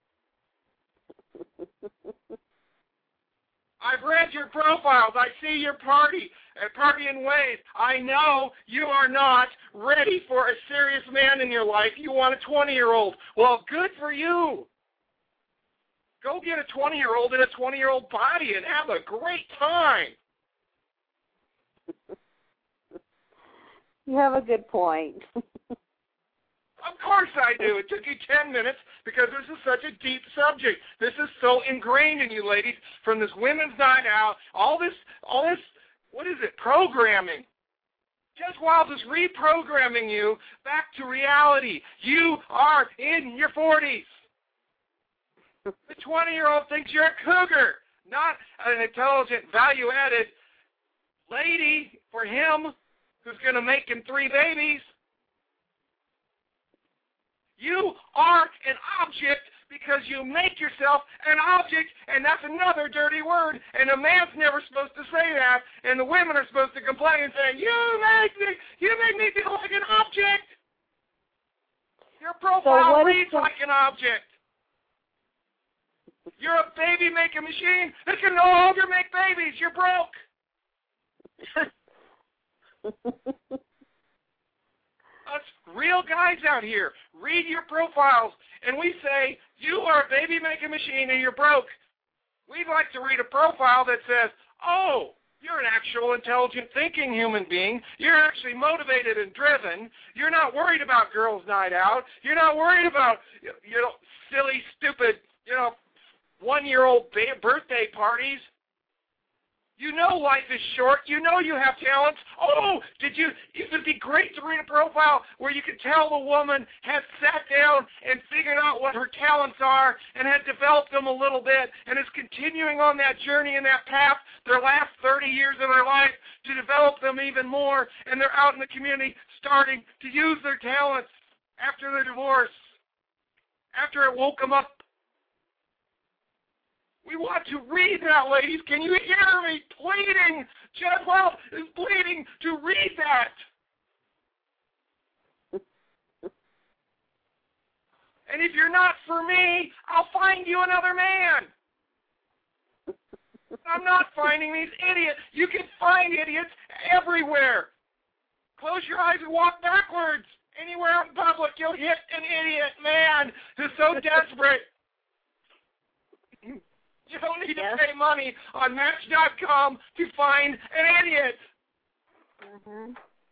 I've read your profiles. I see your party, uh, partying ways. I know you are not ready for a serious man in your life. You want a twenty-year-old. Well, good for you. Go get a twenty-year-old in a twenty-year-old body and have a great time. You have a good point. Of course I do. It took you ten minutes because this is such a deep subject. This is so ingrained in you, ladies, from this women's night out, all this, all this What is it? Programming. Judge Wild is reprogramming you back to reality. You are in your forties. The twenty-year-old thinks you're a cougar, not an intelligent, value-added lady for him who's going to make him three babies. You are an object because you make yourself an object, and that's another dirty word, and a man's never supposed to say that, and the women are supposed to complain and say, you make me, you make me feel like an object. Your profile so reads the... like an object. You're a baby-making machine that can no longer make babies. You're broke. Us real guys out here read your profiles, and we say, you are a baby-making machine and you're broke. We'd like to read a profile that says, oh, you're an actual intelligent thinking human being. You're actually motivated and driven. You're not worried about girls' night out. You're not worried about, you know, silly, stupid, you know, one-year-old birthday parties. You know life is short. You know you have talents. Oh, did you? It would be great to read a profile where you could tell the woman has sat down and figured out what her talents are and had developed them a little bit and is continuing on that journey and that path their last thirty years of their life to develop them even more, and they're out in the community starting to use their talents after their divorce, after it woke them up. We want to read that, ladies. Can you hear me pleading? Judge Wild is pleading to read that. And if you're not for me, I'll find you another man. I'm not finding these idiots. You can find idiots everywhere. Close your eyes and walk backwards. Anywhere out in public, you'll hit an idiot man who's so desperate. You don't need yes. to pay money on Match dot com to find an idiot. Mm-hmm.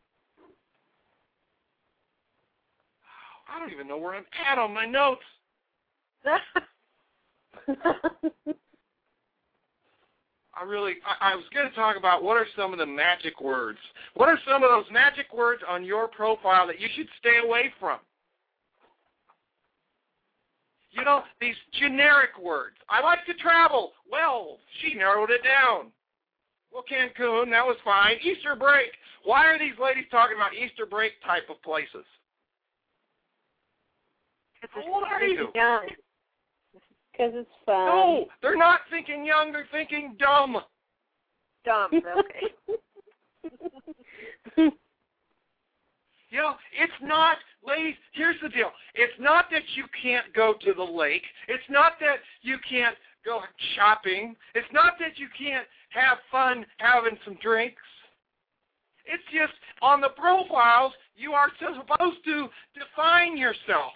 I don't even know where I'm at on my notes. I really, I, I was going to talk about what are some of the magic words. What are some of those magic words on your profile that you should stay away from? You know, these generic words. I like to travel. Well, she narrowed it down. Well, Cancun, that was fine. Easter break. Why are these ladies talking about Easter break type of places? How old are you? Because it's fun. No, they're not thinking young. They're thinking dumb. Dumb, okay. You know, it's not, ladies, here's the deal. It's not that you can't go to the lake. It's not that you can't go shopping. It's not that you can't have fun having some drinks. It's just on the profiles, you are supposed to define yourself.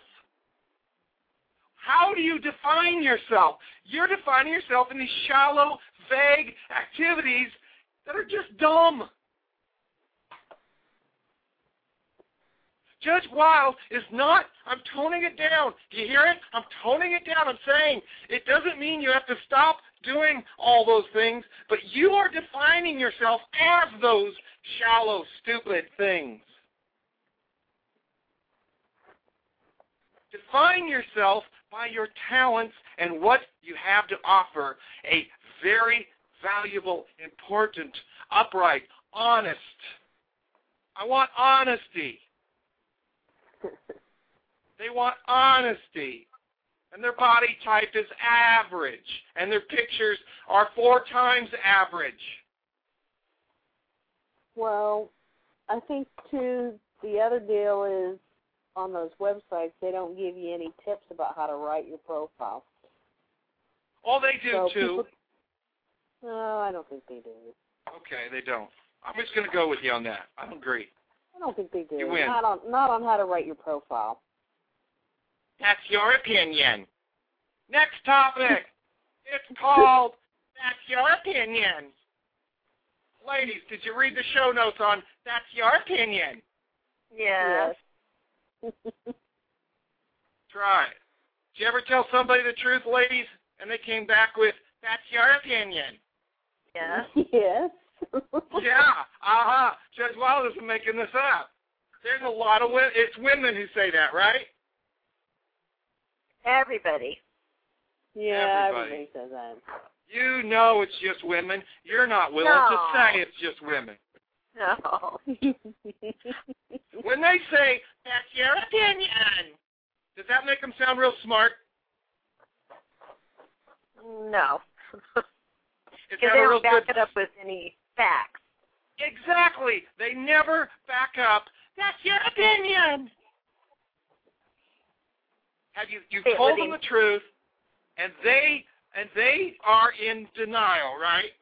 How do you define yourself? You're defining yourself in these shallow, vague activities that are just dumb. Judge Wild is not, I'm toning it down. Do you hear it? I'm toning it down. I'm saying it doesn't mean you have to stop doing all those things, but you are defining yourself as those shallow, stupid things. Define yourself by your talents and what you have to offer. A very valuable, important, upright, honest. I want honesty. They want honesty. And their body type is average. And their pictures are four times average. Well, I think, too, the other deal is on those websites, they don't give you any tips about how to write your profile. Oh, they do, so too. People, no, I don't think they do. Okay, they don't. I'm just going to go with you on that. I don't agree. I don't think they do. You win. Not on, not on how to write your profile. That's your opinion. Next topic. It's called That's Your Opinion. Ladies, did you read the show notes on That's Your Opinion? Yes. yes. Try it. Did you ever tell somebody the truth, ladies, and they came back with, That's your opinion? Yes. Yes. Yeah, uh-huh. Judge Wallace isn't making this up. There's a lot of women. It's women who say that, right? Everybody. Yeah, Everybody. everybody says that. You know it's just women. You're not willing No. to say it's just women. No. When they say, that's your opinion, does that make them sound real smart? No. Is Because that they a real don't back good... it up with any facts. Exactly. They never back up. That's your opinion. Have you you Say it told with them him. the truth, and they and they are in denial, right?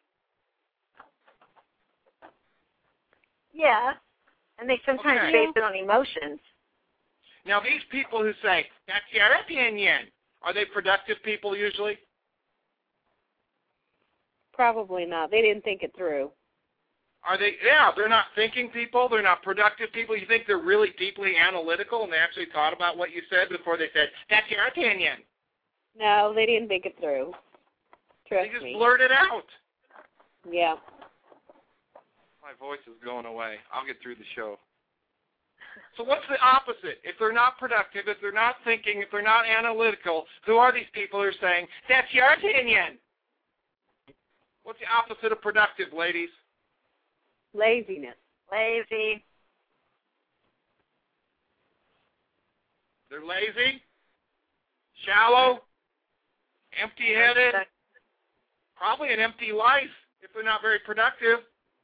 Yeah. And they sometimes Okay. base it on emotions. Now, these people who say, that's your opinion, are they productive people usually? Probably not. They didn't think it through. Are they? Yeah, they're not thinking people. They're not productive people. You think they're really deeply analytical and they actually thought about what you said before they said, that's your opinion. No, they didn't think it through. Trust They just me. blurted out. Yeah. My voice is going away. I'll get through the show. So what's the opposite? If they're not productive, if they're not thinking, if they're not analytical, who are these people who are saying, that's your opinion? What's the opposite of productive, ladies? Laziness. Lazy. They're lazy, shallow, empty-headed, probably an empty life if they're not very productive.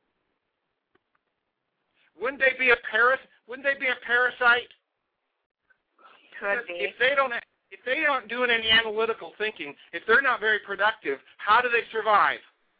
Wouldn't they be a paras? Wouldn't they be a parasite? Could be. If they don't, if they aren't doing any analytical thinking, if they're not very productive, how do they survive?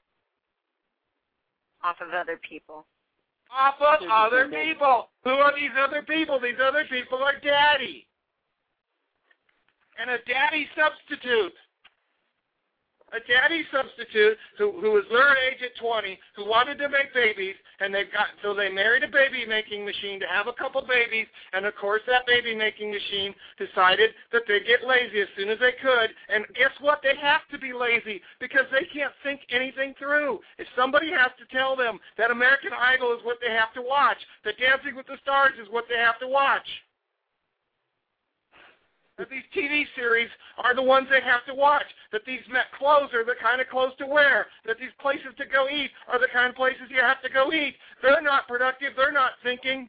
Off of other people. Off of other people. Who are these other people? These other people are daddy. And a daddy substitute. A daddy substitute who, who was their age at twenty, who wanted to make babies, and they got so they married a baby-making machine to have a couple babies, and of course that baby-making machine decided that they'd get lazy as soon as they could, and guess what? They have to be lazy because they can't think anything through. If somebody has to tell them that American Idol is what they have to watch, that Dancing with the Stars is what they have to watch, that these T V series are the ones they have to watch, that these clothes are the kind of clothes to wear, that these places to go eat are the kind of places you have to go eat. They're not productive. They're not thinking.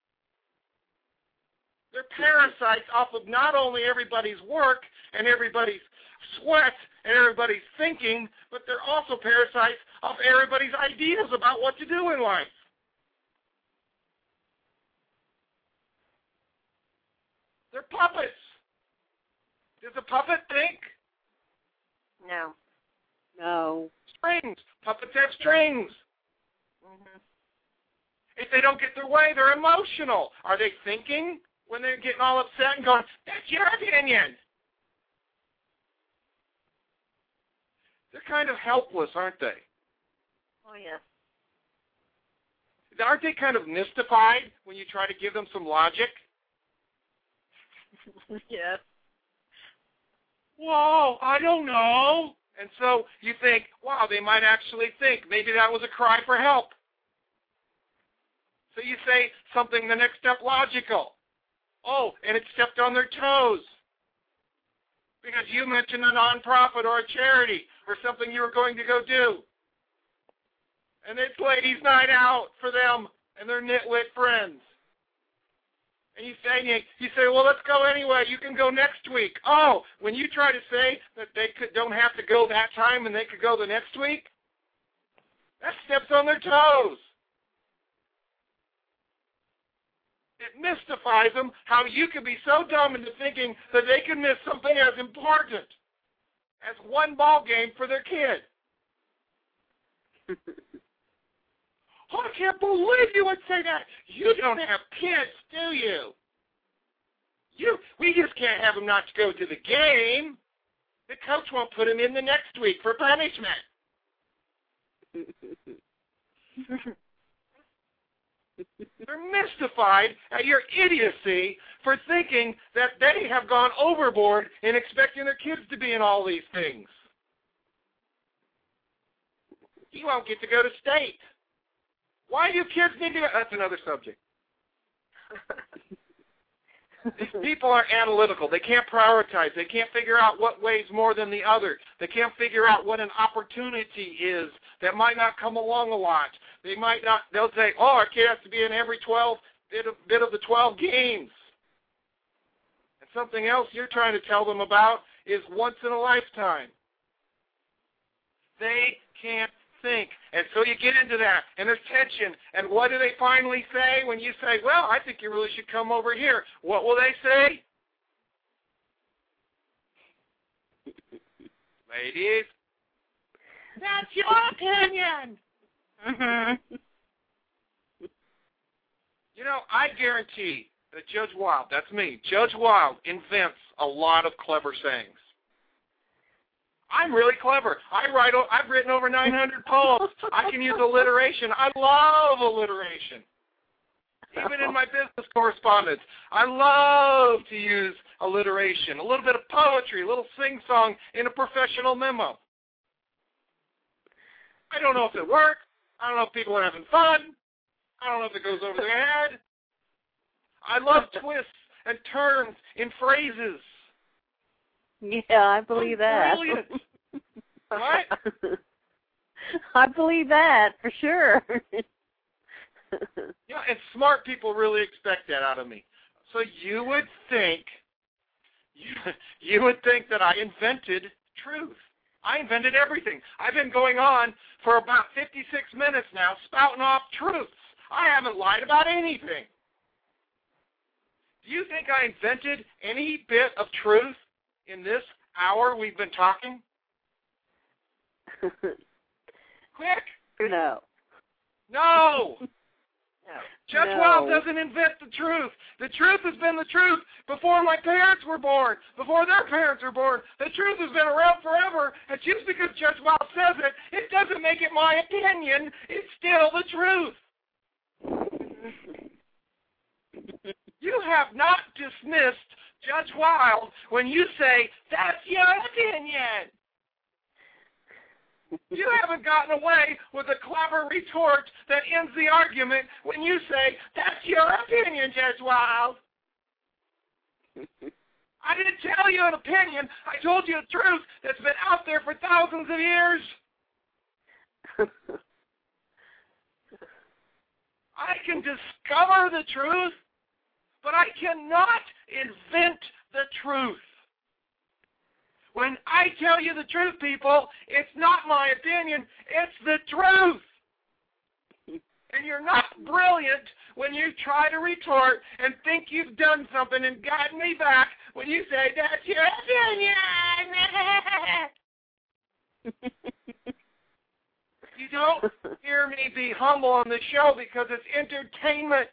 They're parasites off of not only everybody's work and everybody's sweat and everybody's thinking, but they're also parasites off everybody's ideas about what to do in life. They're puppets. Does a puppet think? No. No. Strings. Puppets have strings. Mm-hmm. If they don't get their way, they're emotional. Are they thinking when they're getting all upset and going, that's your opinion? They're kind of helpless, aren't they? Oh, yes. Aren't they kind of mystified when you try to give them some logic? Yes. Whoa, I don't know. And so you think, wow, they might actually think. Maybe that was a cry for help. So you say something the next step logical. Oh, and it stepped on their toes. Because you mentioned a nonprofit or a charity or something you were going to go do. And it's ladies' night out for them and their nitwit friends. And you say, you say, well, let's go anyway. You can go next week. Oh, when you try to say that they could, don't have to go that time and they could go the next week, that steps on their toes. It mystifies them how you can be so dumb into thinking that they can miss something as important as one ball game for their kid. Oh, I can't believe you would say that. You don't have kids, do you? You, we just can't have them not to go to the game. The coach won't put him in the next week for punishment. They're mystified at your idiocy for thinking that they have gone overboard in expecting their kids to be in all these things. You won't get to go to state. Why do kids need to... That's another subject. These people are analytical. They can't prioritize. They can't figure out what weighs more than the other. They can't figure out what an opportunity is that might not come along a lot. They might not... They'll say, oh, our kid has to be in every twelve bit of, bit of the twelve games. And something else you're trying to tell them about is once in a lifetime. They can't think. And so you get into that, and there's tension. And what do they finally say when you say, well, I think you really should come over here? What will they say? Ladies, that's your opinion. Mm-hmm. You know, I guarantee that Judge Wild, that's me, Judge Wild invents a lot of clever sayings. I'm really clever. I write. I've written over nine hundred poems. I can use alliteration. I love alliteration. Even in my business correspondence, I love to use alliteration, a little bit of poetry, a little sing-song in a professional memo. I don't know if it works. I don't know if people are having fun. I don't know if it goes over their head. I love twists and turns in phrases. Yeah, I believe that. Brilliant. What? I believe that for sure. Yeah, and smart people really expect that out of me. So you would think, you, you would think that I invented truth. I invented everything. I've been going on for about fifty-six minutes now, spouting off truths. I haven't lied about anything. Do you think I invented any bit of truth in this hour we've been talking? Quick! No. No! No. Judge No. Wild doesn't invent the truth. The truth has been the truth before my parents were born, before their parents were born. The truth has been around forever, and just because Judge Wild says it, it doesn't make it my opinion. It's still the truth. You have not dismissed Judge Wild when you say, that's your opinion. You haven't gotten away with a clever retort that ends the argument when you say, that's your opinion, Judge Wild. I didn't tell you an opinion. I told you a truth that's been out there for thousands of years. I can discover the truth, but I cannot invent the truth. When I tell you the truth, people, it's not my opinion, it's the truth. And you're not brilliant when you try to retort and think you've done something and gotten me back when you say, that's your opinion. You don't hear me be humble on this show because it's entertainment.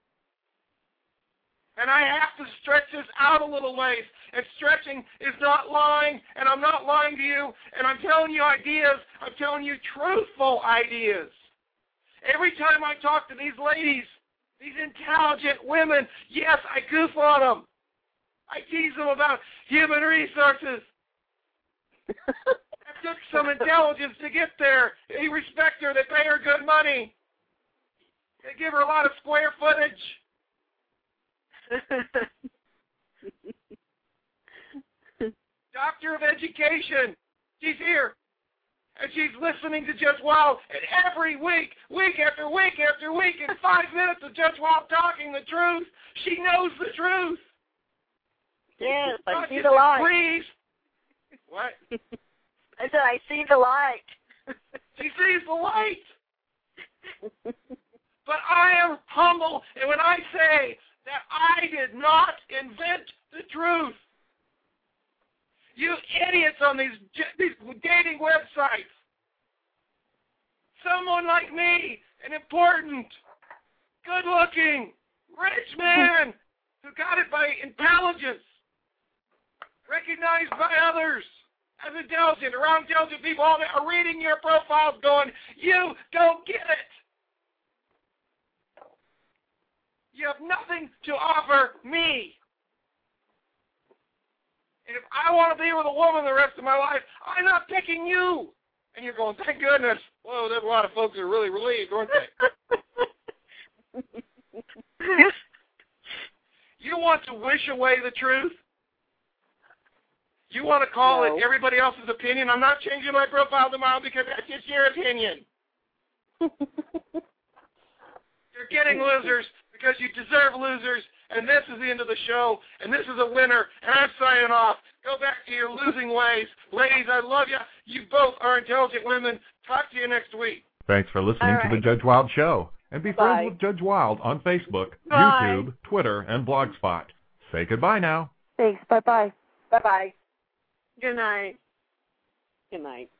And I have to stretch this out a little ways. And stretching is not lying, and I'm not lying to you, and I'm telling you ideas. I'm telling you truthful ideas. Every time I talk to these ladies, these intelligent women, yes, I goof on them. I tease them about human resources. It took some intelligence to get there. They respect her. They pay her good money. They give her a lot of square footage. Doctor of Education. She's here. And she's listening to Judge Wild. And every week, week after week after week, in five minutes of Judge Wild talking the truth, she knows the truth. Yes, I Not see just the light. agrees. What? I said, I see the light. She sees the light. But I am humble, and when I say that I did not invent the truth, you idiots on these, these dating websites, someone like me, an important, good-looking, rich man who got it by intelligence, recognized by others as intelligent, around intelligent people, all that are reading your profiles going, you don't get it. You have nothing to offer me. And if I want to be with a woman the rest of my life, I'm not picking you. And you're going, thank goodness. Whoa, there's a lot of folks who are really relieved, aren't they? You want to wish away the truth? You want to call no. it everybody else's opinion? I'm not changing my profile tomorrow because that's just your opinion. You're getting losers because you deserve losers, and this is the end of the show, and this is a winner, and I'm signing off. Go back to your losing ways. Ladies, I love you. You both are intelligent women. Talk to you next week. Thanks for listening right. to The Judge Wild Show. And be Bye. friends with Judge Wild on Facebook, Bye. YouTube, Twitter, and Blogspot. Say goodbye now. Thanks. Bye-bye. Bye-bye. Good night. Good night.